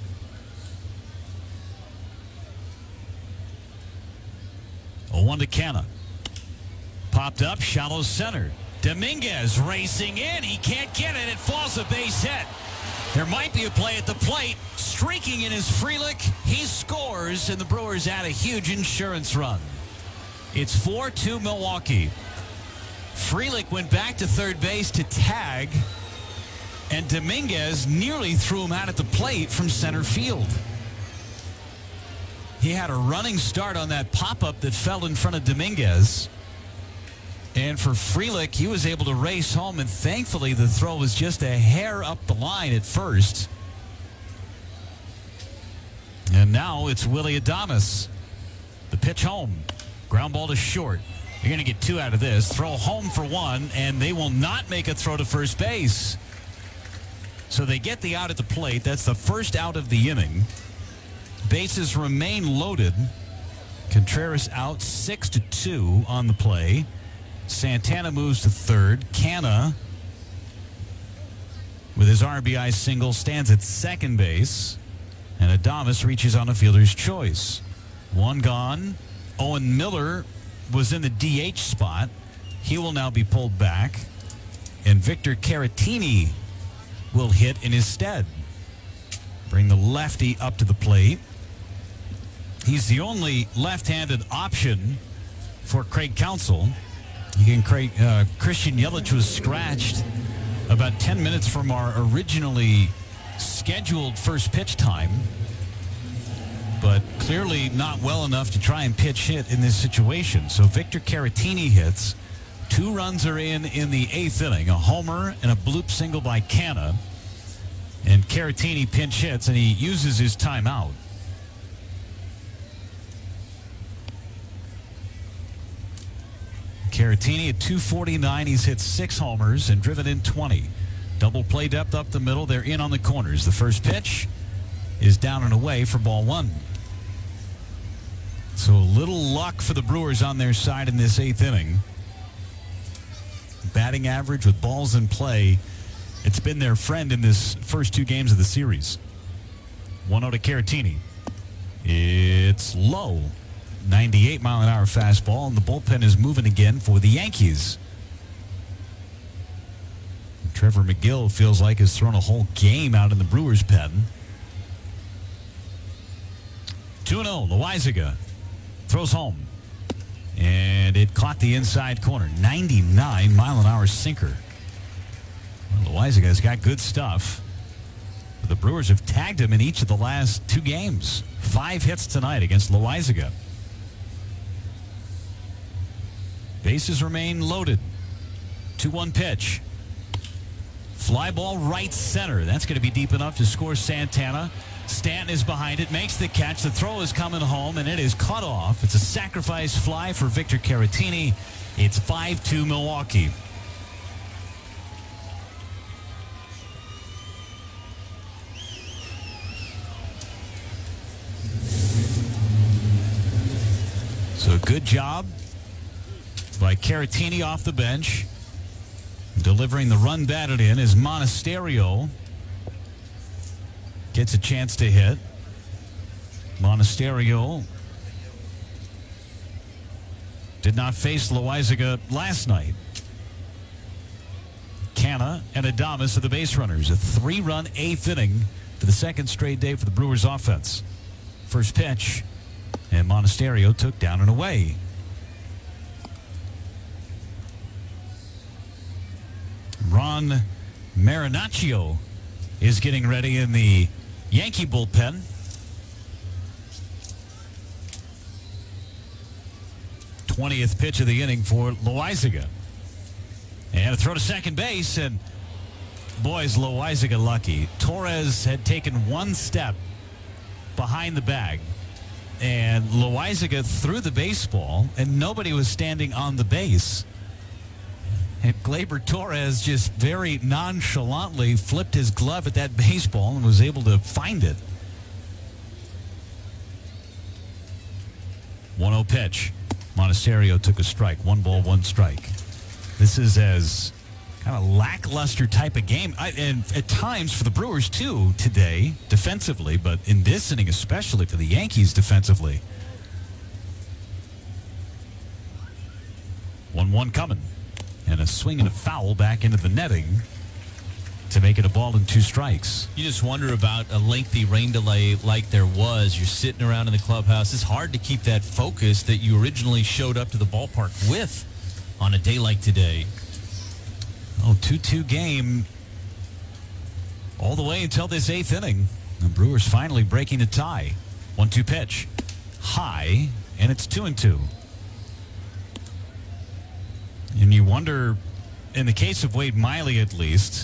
A 1 to Canha. Popped up, shallow center. Dominguez racing in. He can't get it. It falls a base hit. There might be a play at the plate. Streaking in his Frelick. He scores, and the Brewers add a huge insurance run. It's 4-2 Milwaukee. Frelick went back to third base to tag, and Dominguez nearly threw him out at the plate from center field. He had a running start on that pop-up that fell in front of Dominguez. And for Frelick, he was able to race home, and thankfully the throw was just a hair up the line at first. And now it's Willy Adames. The pitch home. Ground ball to short. You're going to get 2 out of this. Throw home for 1, and they will not make a throw to first base. So they get the out at the plate. That's the first out of the inning. Bases remain loaded. Contreras out 6-2 on the play. Santana moves to third. Canha, with his RBI single, stands at second base. And Adames reaches on a fielder's choice. 1 gone. Owen Miller was in the DH spot. He will now be pulled back. And Victor Caratini will hit in his stead. Bring the lefty up to the plate. He's the only left-handed option for Craig Counsell. Christian Yelich was scratched about 10 minutes from our originally scheduled first pitch time, but clearly not well enough to try and pitch hit in this situation. So Victor Caratini hits. 2 runs are in the 8th inning, a homer and a bloop single by Canna. And Caratini pinch hits, and he uses his timeout. Caratini at 249. He's hit 6 homers and driven in 20. Double play depth up the middle. They're in on the corners. The first pitch is down and away for ball 1. So a little luck for the Brewers on their side in this 8th inning. Batting average with balls in play, it's been their friend in this first 2 games of the series. 1-0 to Caratini. It's low. 98-mile-an-hour fastball, and the bullpen is moving again for the Yankees. Trevor McGill feels like has thrown a whole game out in the Brewers' pen. 2-0, Loaisiga throws home. And it caught the inside corner. 99-mile-an-hour sinker. Well, Loaisiga's got good stuff. The Brewers have tagged him in each of the last 2 games. 5 hits tonight against Loaisiga. Bases remain loaded. 2-1 pitch. Fly ball right center. That's going to be deep enough to score Santana. Stanton is behind it, makes the catch. The throw is coming home, and it is cut off. It's a sacrifice fly for Victor Caratini. It's 5-2 Milwaukee. So good job by Caratini off the bench. Delivering the run batted in as Monasterio gets a chance to hit. Monasterio did not face Loaisiga last night. Canna and Adames are the base runners. A 3-run 8th inning for the second straight day for the Brewers offense. First pitch, and Monasterio took down and away. Ron Marinaccio is getting ready in the Yankee bullpen. '20th pitch of the inning for Loaisiga. And a throw to second base, and boy, is Loaisiga lucky. Torres had taken 1 step behind the bag, and Loaisiga threw the baseball, and nobody was standing on the base. And Gleyber Torres just very nonchalantly flipped his glove at that baseball and was able to find it. 1-0 pitch. Monasterio took a strike. 1 ball, 1 strike. This is as kind of lackluster type of game. And at times for the Brewers, too, today, defensively. But in this inning, especially for the Yankees defensively. 1-1 coming. And a swing and a foul back into the netting to make it a ball and 2 strikes. You just wonder about a lengthy rain delay like there was. You're sitting around in the clubhouse. It's hard to keep that focus that you originally showed up to the ballpark with on a day like today. 2-2 game all the way until this 8th inning. The Brewers finally breaking a tie. 1-2 pitch. High, and it's 2-2. And you wonder, in the case of Wade Miley at least,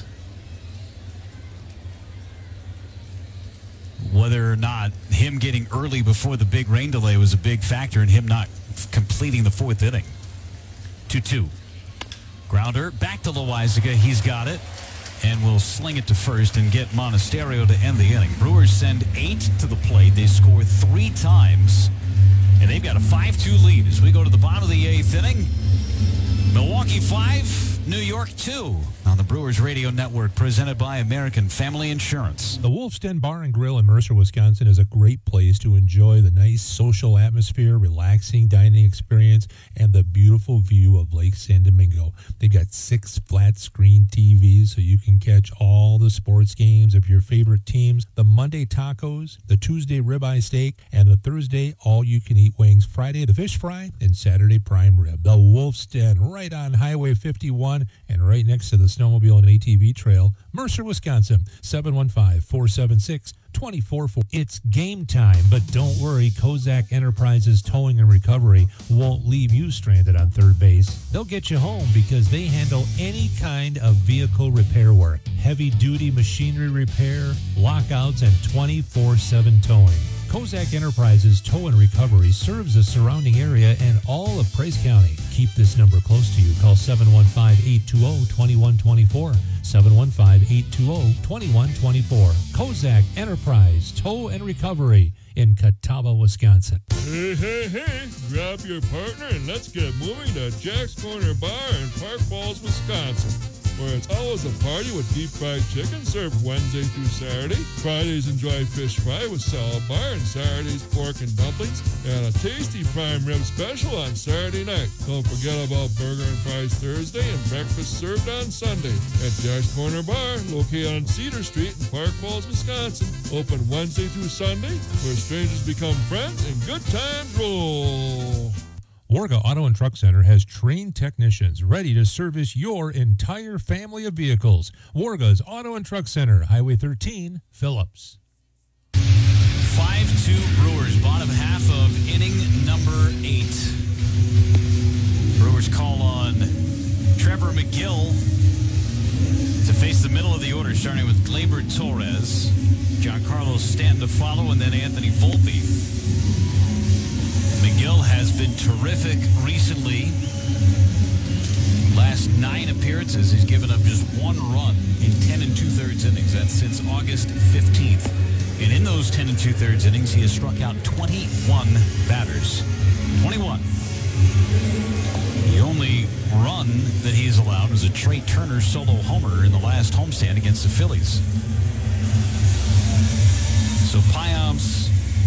whether or not him getting early before the big rain delay was a big factor in him not completing the 4th inning. 2-2. Grounder back to Loaisiga. He's got it. And will sling it to first and get Monasterio to end the inning. Brewers send 8 to the plate. They score 3 times. And they've got a 5-2 lead as we go to the bottom of the 8th inning. Milwaukee 5, New York 2 on on the Brewers Radio Network, presented by American Family Insurance. The Wolf's Den Bar and Grill in Mercer, Wisconsin is a great place to enjoy the nice social atmosphere, relaxing dining experience, and the beautiful view of Lake San Domingo. They got 6 flat screen TVs so you can catch all the sports games of your favorite teams, the Monday tacos, the Tuesday ribeye steak, and the Thursday all-you-can-eat wings, Friday the fish fry, and Saturday prime rib. The Wolf's Den, right on Highway 51 and right next to the snowmobile and ATV trail, Mercer, Wisconsin, 715-476-2440. It's game time, but don't worry, Kozak Enterprises Towing and Recovery won't leave you stranded on third base. They'll get you home because they handle any kind of vehicle repair work, heavy-duty machinery repair, lockouts, and 24/7 towing. Kozak Enterprises Tow and Recovery serves the surrounding area and all of Price County. Keep this number close to you. Call 715-820-2124. 715-820-2124. Kozak Enterprise Tow and Recovery in Catawba, Wisconsin. Hey, grab your partner and let's get moving to Jack's Corner Bar in Park Falls, Wisconsin, where it's always a party with deep fried chicken served Wednesday through Saturday. Fridays enjoy fish fry with salad bar, and Saturdays pork and dumplings, and a tasty prime rib special on Saturday night. Don't forget about burger and fries Thursday and breakfast served on Sunday at Jack's Corner Bar, located on Cedar Street in Park Falls, Wisconsin. Open Wednesday through Sunday, where strangers become friends and good times roll. Warga Auto and Truck Center has trained technicians ready to service your entire family of vehicles. Warga's Auto and Truck Center, Highway 13, Phillips. 5-2 Brewers, bottom half of inning number 8. Brewers call on Trevor McGill to face the middle of the order, starting with Gleyber Torres, Giancarlo Stanton to follow, and then Anthony Volpe. McGill has been terrific recently. Last 9 appearances, he's given up just 1 run in 10 2/3 innings. That's since August 15th. And in those 10 2/3 innings, he has struck out 21 batters. 21. The only run that he's allowed was a Trey Turner solo homer in the last homestand against the Phillies. So Payamps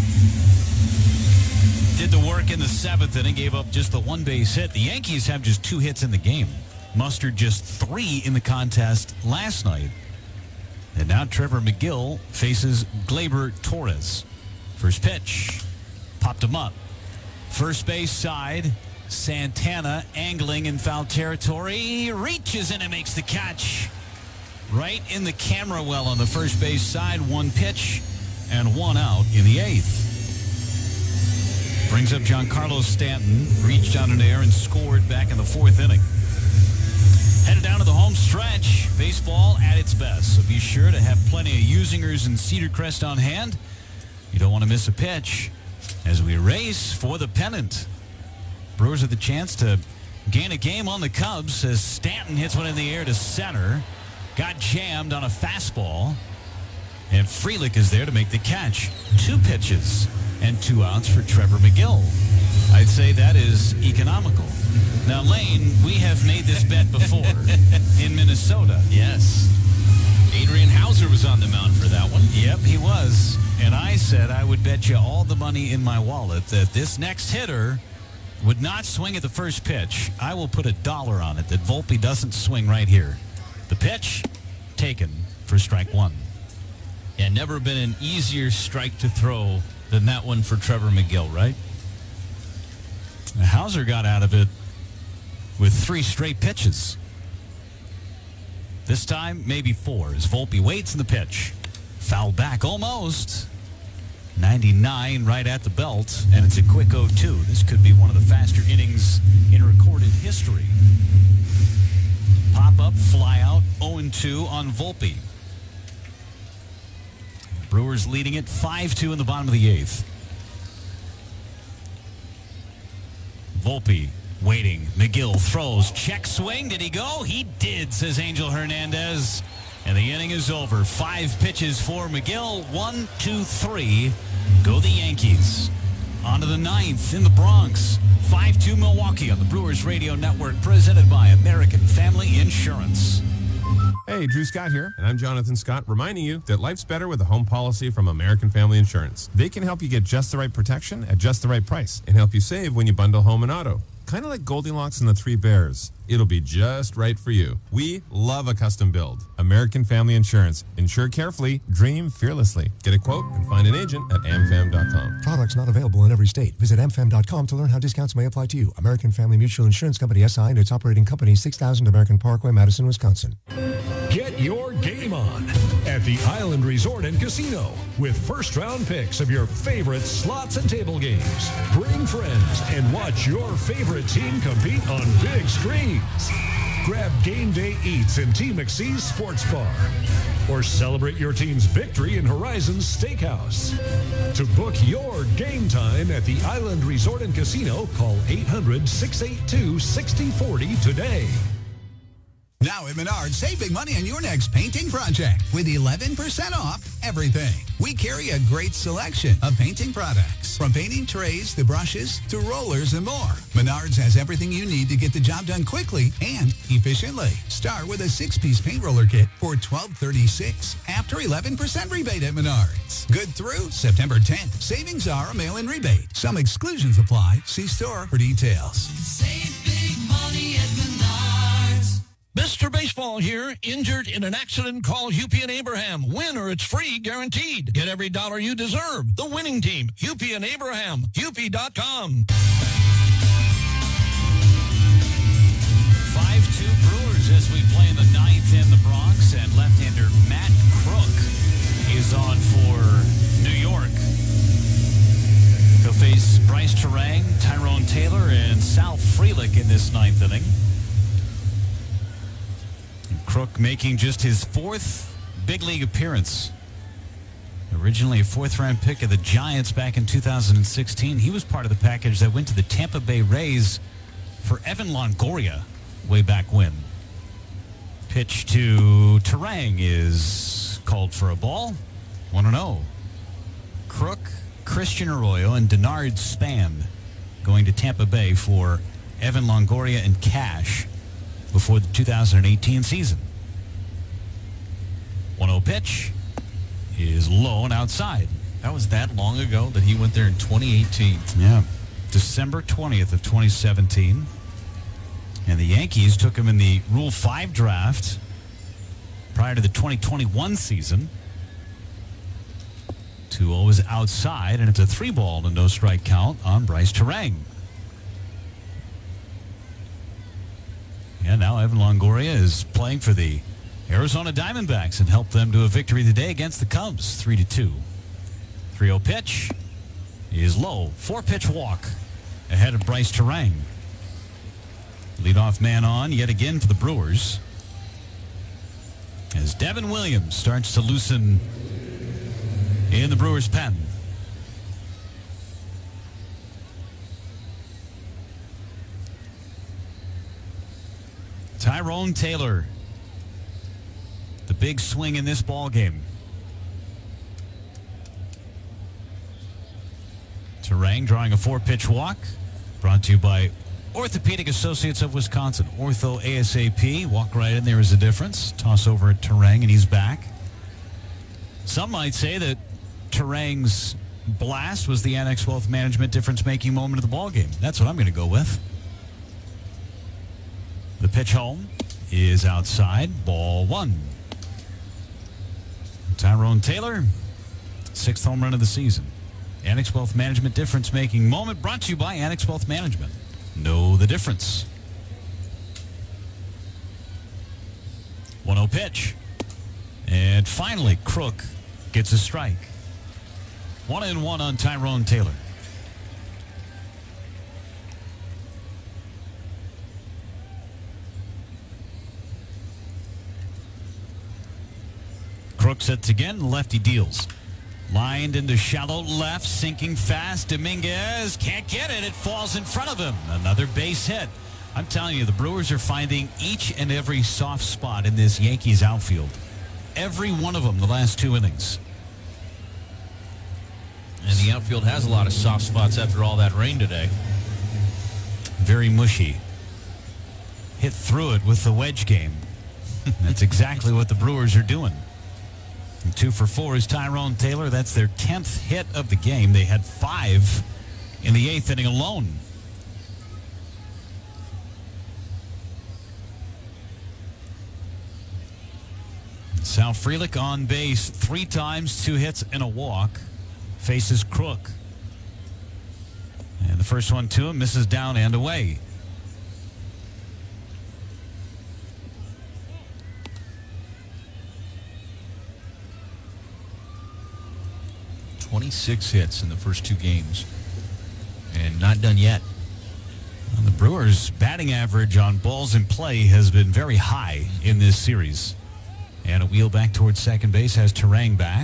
did the work in the 7th inning, gave up just the 1 base hit. The Yankees have just 2 hits in the game. Mustered just 3 in the contest last night. And now Trevor McGill faces Gleyber Torres. First pitch, popped him up. First base side, Santana angling in foul territory. He reaches in and makes the catch. Right in the camera well on the first base side. 1 pitch and 1 out in the 8th. Brings up Giancarlo Stanton, reached down in air and scored back in the 4th inning. Headed down to the home stretch. Baseball at its best, so be sure to have plenty of Usingers and Cedar Crest on hand. You don't want to miss a pitch as we race for the pennant. Brewers have the chance to gain a game on the Cubs as Stanton hits one in the air to center. Got jammed on a fastball. And Frelick is there to make the catch. 2 pitches and 2 outs for Trevor McGill. I'd say that is economical. Now, Lane, we have made this bet before in Minnesota. Yes. Adrian Hauser was on the mound for that one. Yep, he was. And I said I would bet you all the money in my wallet that this next hitter would not swing at the first pitch. I will put $1 on it that Volpe doesn't swing right here. The pitch taken for strike 1. Yeah, never been an easier strike to throw than that one for Trevor McGill, right? Hauser got out of it with 3 straight pitches. This time, maybe 4, as Volpe waits in the pitch. Foul back almost. 99 right at the belt, and it's a quick 0-2. This could be one of the faster innings in recorded history. Pop up, fly out, 0-2 on Volpe. Brewers leading it 5-2 in the bottom of the 8th. Volpe waiting. McGill throws. Check swing. Did he go? He did, says Angel Hernandez. And the inning is over. 5 pitches for McGill. 1, 2, 3. Go the Yankees. On to the 9th in the Bronx. 5-2 Milwaukee on the Brewers Radio Network, presented by American Family Insurance. Hey, Drew Scott here, and I'm Jonathan Scott, reminding you that life's better with a home policy from American Family Insurance. They can help you get just the right protection at just the right price and help you save when you bundle home and auto. Kind of like Goldilocks and the Three Bears. It'll be just right for you. We love a custom build. American Family Insurance. Insure carefully, dream fearlessly. Get a quote and find an agent at amfam.com. Products not available in every state. Visit amfam.com to learn how discounts may apply to you. American Family Mutual Insurance Company, SI, and its operating company, 6000 American Parkway, Madison, Wisconsin. Get your game on at the Island Resort and Casino with first-round picks of your favorite slots and table games. Bring friends and watch your favorite team compete on big screens. Grab game day eats in T. McSee's Sports Bar or celebrate your team's victory in Horizons Steakhouse. To book your game time at the Island Resort and Casino, call 800-682-6040 today. Now at Menards, save big money on your next painting project with 11% off everything. We carry a great selection of painting products, from painting trays to brushes to rollers and more. Menards has everything you need to get the job done quickly and efficiently. Start with a 6-piece paint roller kit for $12.36 after 11% rebate at Menards. Good through September 10th. Savings are a mail-in rebate. Some exclusions apply. See store for details. Save big money at Menards. Mr. Baseball here, injured in an accident, call Hupy and Abraham. Win or it's free, guaranteed. Get every dollar you deserve. The winning team, Hupy and Abraham, Hupy.com. 5-2 Brewers as we play in the ninth in the Bronx, and left-hander Matt Crook is on for New York. He'll face Bryce Terang, Tyrone Taylor, and Sal Frelick in this ninth inning. Crook making just his fourth big league appearance. Originally a fourth-round pick of the Giants back in 2016. He was part of the package that went to the Tampa Bay Rays for Evan Longoria way back when. Pitch to Terang is called for a ball. 1-0. Crook, Christian Arroyo, and Denard Span going to Tampa Bay for Evan Longoria and Cash before the 2018 season. 1-0 pitch is low and outside. That was that long ago that he went there in 2018. Yeah. December 20th of 2017. And the Yankees took him in the Rule 5 draft prior to the 2021 season. 2-0 is outside, and it's a 3-ball and no strike count on Bryce Terang. And now Evan Longoria is playing for the Arizona Diamondbacks and helped them to a victory today against the Cubs, 3-2. 3-0 pitch is low. 4-pitch walk ahead of Bryce Terang. Leadoff man on yet again for the Brewers as Devin Williams starts to loosen in the Brewers' pen. Tyrone Taylor, the big swing in this ball game. Terang drawing a 4-pitch walk, brought to you by Orthopedic Associates of Wisconsin. Ortho ASAP. Walk right in, there is a difference. Toss over at Terang, and he's back. Some might say that Terang's blast was the Annex Wealth Management difference-making moment of the ball game. That's what I'm going to go with. The pitch home is outside. Ball 1. Tyrone Taylor, 6th home run of the season. Annex Wealth Management difference-making moment brought to you by Annex Wealth Management. Know the difference. 1-0 pitch. And finally, Crook gets a strike. 1-1 on Tyrone Taylor. Crook sets again, lefty deals. Lined into shallow left, sinking fast. Dominguez can't get it. It falls in front of him. Another base hit. I'm telling you, the Brewers are finding each and every soft spot in this Yankees outfield. Every one of them the last 2 innings. And the outfield has a lot of soft spots after all that rain today. Very mushy. Hit through it with the wedge game. That's exactly what the Brewers are doing. And 2 for 4 is Tyrone Taylor. That's their 10th hit of the game. They had 5 in the 8th inning alone. Sal Frelick on base 3 times, 2 hits and a walk. Faces Crook. And the first one to him misses down and away. "26 hits in the first 2 games. And not done yet. Well, the Brewers' batting average on balls in play has been very high in this series. And a wheel back towards second base has Turang back.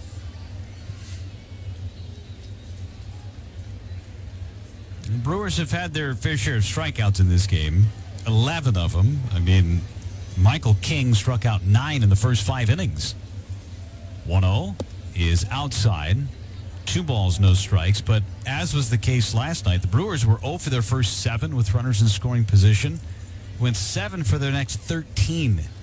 The Brewers have had their fair share of strikeouts in this game. 11 of them. I mean, Michael King struck out 9 in the first 5 innings. 1-0 is outside. 2 balls, no strikes. But as was the case last night, the Brewers were 0 for their first 7 with runners in scoring position. Went 7 for their next 13.